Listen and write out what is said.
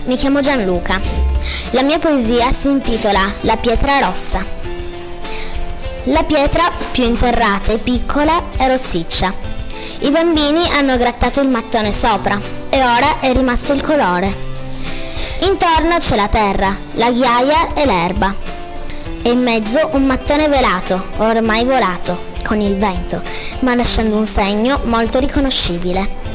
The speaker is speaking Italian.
mi chiamo Gianluca. La mia poesia si intitola La pietra rossa. La pietra più interrata e piccola è rossiccia. I bambini hanno grattato il mattone sopra e ora è rimasto il colore. Intorno c'è la terra, la ghiaia e l'erba. E in mezzo un mattone velato, ormai volato, con il vento, ma lasciando un segno molto riconoscibile.